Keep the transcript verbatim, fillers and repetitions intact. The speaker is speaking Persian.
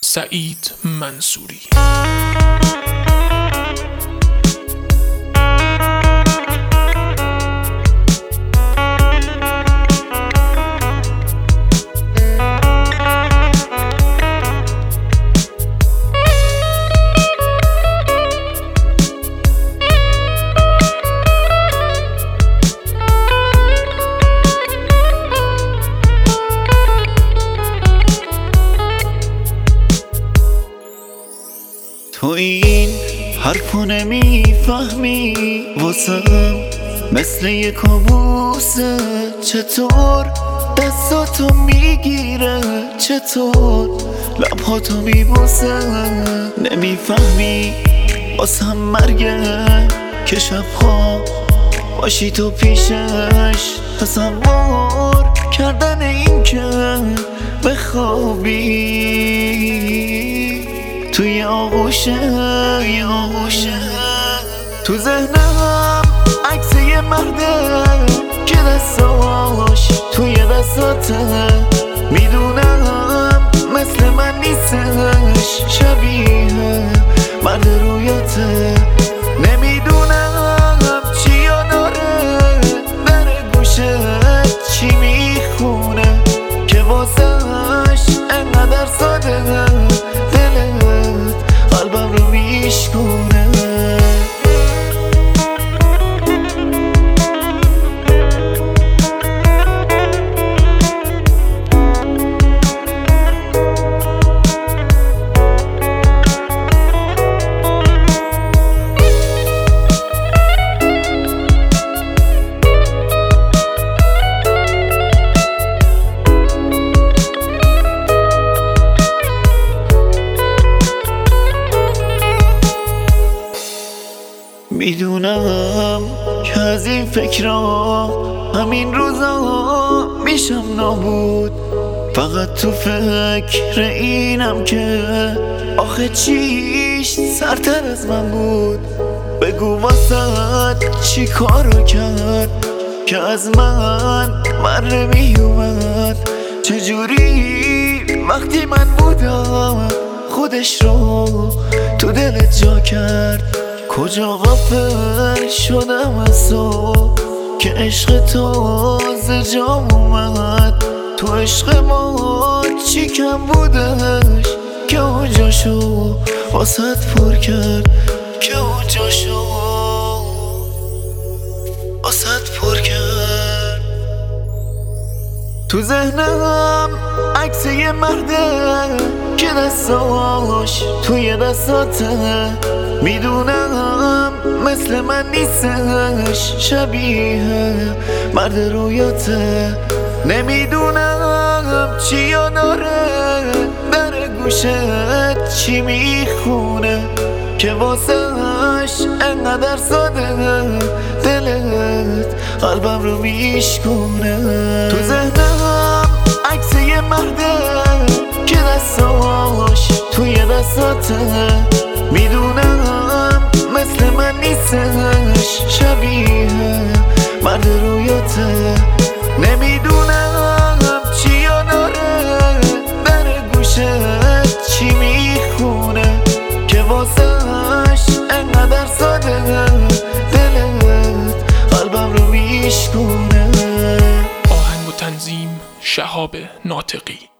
سعید منصوری. تو این حرفو نمیفهمی واسم مثل یه کابوسه. چطور دستاتو میگیره، چطور لبهاتو میبوسه. نمیفهمی واسم مرگه که شبها باشی تو پیشش. تصور کردن این که بخوابی توی آغوشه، تو ذهنم عکس یه مرده که دستاش توی دستاته. میدونم مثل من نیستش، شبیه مرد رویاته. نمیدونم چی داره در گوشت، چی میخونه که واسش انقدر ساده دلت قلبم رو میشکونه. میدونم که از این فکرها همین روزا میشم نابود. فقط تو فکر اینم که آخه چیش سرتر از من بود. بگو واسه چی کارو کرد که از من بر نمیومد. چجوری وقتی من بودم خودش رو تو دلت جا کرد. کجا غافل شدم از تو که عشق تو ز جام اومد. تو عشق ما چی کم بودش که اونجاشو واسط پر کرد، که اونجاشو واسط پر کرد. تو ذهنم عکس یه مرده که دستاش توی دستاته. میدونم مثل من نیستش، شبیه مرد رویاته. نمیدونم چی داره در گوشت، چی میخونه که واسش انقدر ساده دلت قلبم رو میشکونه. تو ذهنم عکس یه مرده که دستاش توی دستاته. میدونم مثل من نیستش، شبیه مرد رویاته. نمیدونم چی داره در گوشت، چی میخونه که واسش انقدر ساده دلت قلبم رو میشکونه. آهنگ و تنظیم شهاب ناطقی.